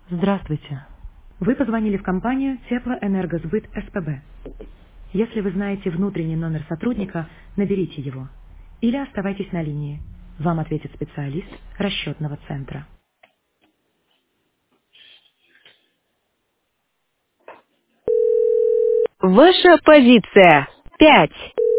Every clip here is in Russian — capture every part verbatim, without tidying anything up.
Здравствуйте. Вы позвонили в компанию Теплоэнергосбыт СПБ. Если вы знаете внутренний номер сотрудника, наберите его. Или оставайтесь на линии. Вам ответит специалист расчетного центра. Ваша позиция. Пять.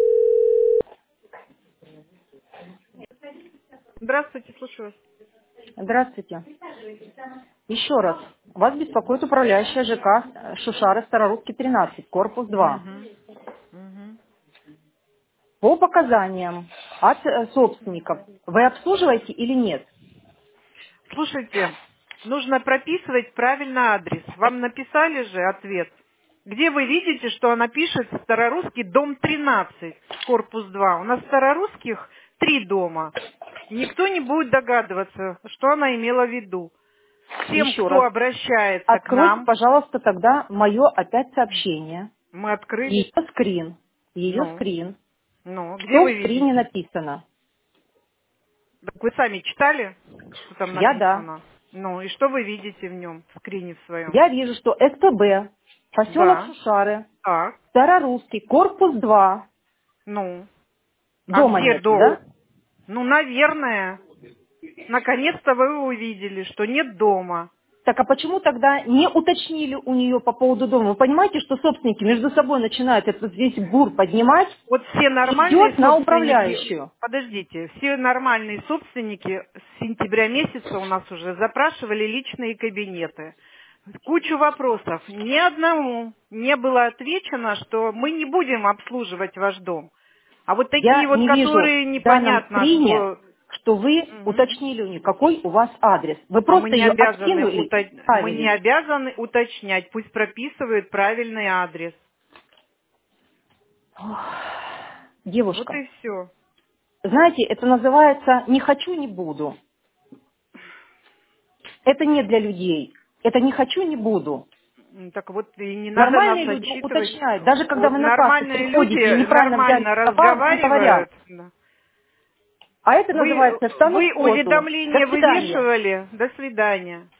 Здравствуйте, слушаю вас. Здравствуйте. Еще раз. Вас беспокоит управляющая ЖК Шушары Старорусский тринадцать, корпус два. Мгм. Мгм. По показаниям от э, собственников вы обслуживаете или нет? Слушайте, нужно прописывать правильно адрес. Вам написали же ответ. Где вы видите, что она пишет Старорусский дом тринадцать, корпус два? У нас старорусских три дома. Никто не будет догадываться, что она имела в виду. Всем, Еще кто раз. обращается к Откройте, нам, пожалуйста, тогда мое опять сообщение. мы открыли. Ее скрин. Ее Ну, скрин. ну, где Что в вы скрине видите? написано? Так вы сами читали, что там Я да. написано? Ну, и что вы видите в нем, в скрине в своем? Я вижу, что СПБ, поселок Да. Шушары, Так. Старорусский, корпус два. Ну. А Дома где нет, до? да? Ну, наверное. Наконец-то вы увидели, что нет дома. Так а почему тогда не уточнили у нее по поводу дома? Вы понимаете, что собственники между собой начинают этот весь бур поднимать Вот все и нормальные идет на собственники, управляющую? подождите, все нормальные собственники с сентября месяца у нас уже запрашивали личные кабинеты. Кучу вопросов. Ни одному не было отвечено, что мы не будем обслуживать ваш дом. А вот такие Я вот, не вижу которые в данном непонятно, скрине, что... что вы Мгм. уточнили у нее, какой у вас адрес. Вы А мы просто не ее обязаны, откинули и уто- мы не ставили. обязаны уточнять, пусть прописывают правильный адрес. Вот Девушка, и все. знаете, это называется «не хочу, не буду». Это не для людей. Это «не хочу, не буду». Так вот, и не надо нас Нормальные люди отчитывать. уточняют. Даже когда Вот вы на кассу нормальные приходите и люди неправильно взяли нормально товар, вам говорят. разговаривают. Да. А это Вы, называется «стану в вы позу». До уведомление свидания. вывешивали? До свидания.